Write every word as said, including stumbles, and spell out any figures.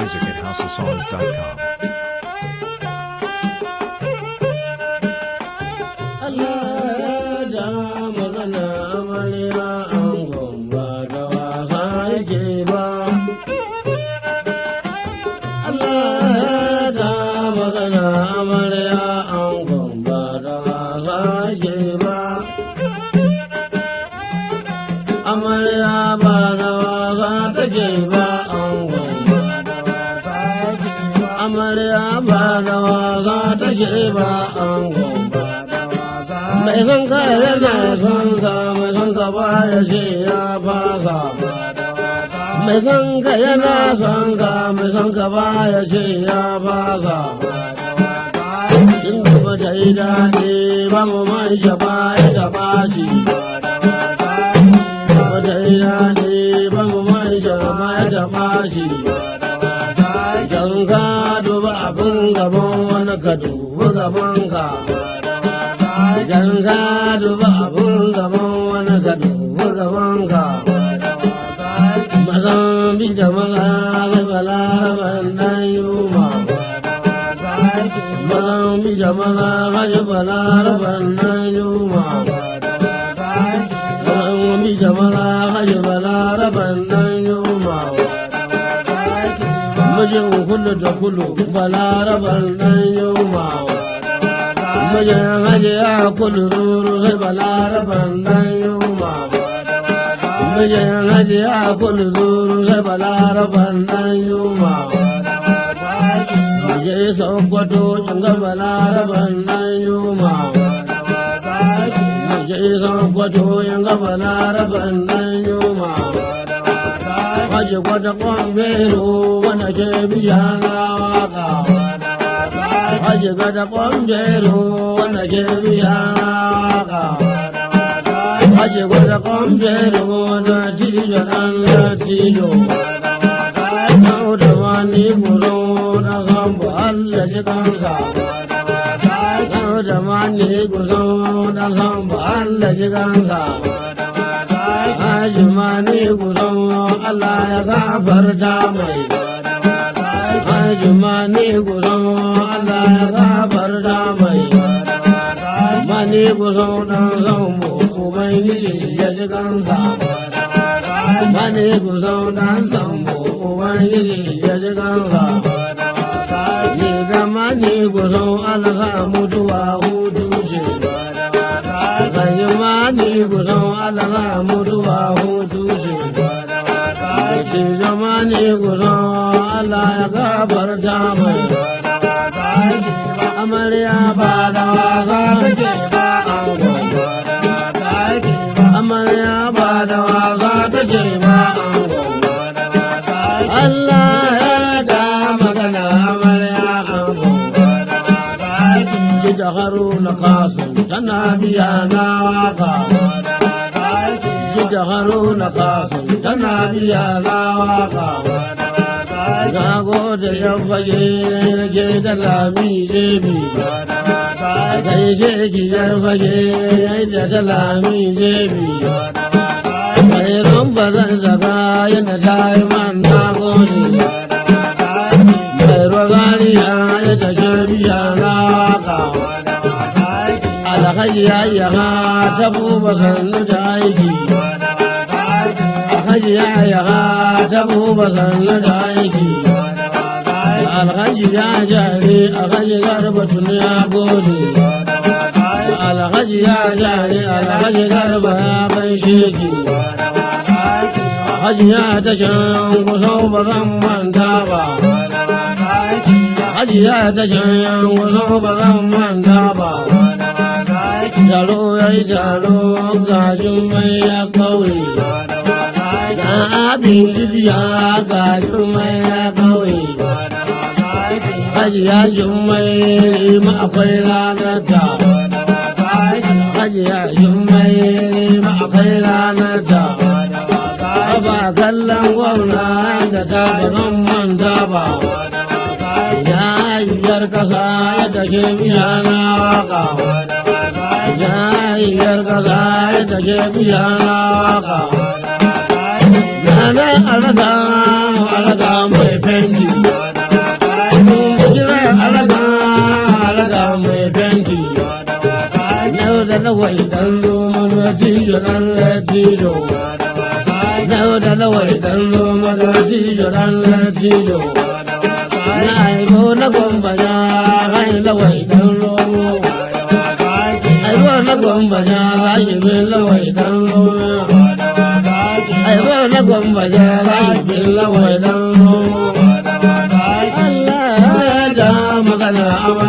music at house of songs dot com. Amarya ba da wasa take ba, angon ba da wasa yake ba. Amarya ba da wasa take ba, angon ba da wasa. Mai son ka yana son ka, mai son ka ba ya ce ya fasa ba da wasa. Mai son ka yana son ka, mai son ka ba ya ce ya fasa ba da wasa. In gaba da yi daɗi ba mu man shafa ya taɓa shi ba da wasa. Wata ina ne ba mu man shama ya taɓa shi idan ka duba abin gaban wani ka duba gaban ka idan ka duba abin gaban wani ka duba gaban ka mazan bi da maza zai balaraban dan yuma mazan bi da maza zai balaraban dan yuma bi da mala haji balaraban dan yuma mijin kullu da kullu balaraban dan yuma mijin haji ya kullu zuru sai balaraban dan yuma mijin haji ya kullu zuru sai balaraban dan yuma mijin sokoto inga balaraban dan yuma Jason kwato yan gaba laraban dan yuma Haji kwata kwambero wanda ke biya na waka Haji kwata kwambero wanda ke biya na waka Haji kwata kwambero wanda tijo dan da tijo Nau da wani kuzo na sambo Allah ji kansa da mani kuzo da sambo Allah ji kansa Haji mani kuzo Allah ya gafarta mai Haji mani kuzo Allah ya gafarta mai Mani kuzo dan sambo Ubangiji ya ji kansa Mani kuzo dan sambo Ubangiji ya ji kansa Ni da mani kuzo Allah mutuwa hutu ce Kaji mani kuzo Allah mutuwa hutu ce Kaji zamani kuzo Allah ya gafarta mai Amarya ba da wasa take ba angon Amarya ba da wasa take ba angon Allah ya da magana amarya angon Ji da Haruna Kasim tana biya na waka Ji da Haruna Kasim tana biya na waka Na gode yan fage nake da lami jebi Gaishe ki yan fage yadda ta lami jebi Mai rumba zan zaga yana ta yi man na gode Mai rogariya yadda ke biya na waka Alhaji ya yi ha ta buba sannu da aiki Alhaji ya yi ha ta buba sannu da aiki Alhaji ya jare Alhaji garba tuni ya gode Alhaji ya jare Alhaji garba ya bai sheki Alhaji ya ta shan kusan ba zan manta ba Alhaji ya ta shan kusan ba zan manta ba Taro ya yi taro gajin mai ya kawai Ga abin jibiya gajin mai ya kawai Haji ya jummai ma akwai ranar ta Haji ya jummai ma akwai ranar ta Ba kallon gwamna da ta gaban manta ba Ya yar kasa da ke biya na waka Ya yar kasa da ke biya na waka Na na alaga alaga mai fenti lawai dan zo maza tijo dan latijo. Dauda lawai dan zo maza tijo dan latijo. Na aibo na gomba ya hai lawai dan zo. Aibo na gomba ya hai bin lawai dan zo. Aibo na gomba ya hai bin lawai dan zo. Allah ya ja magana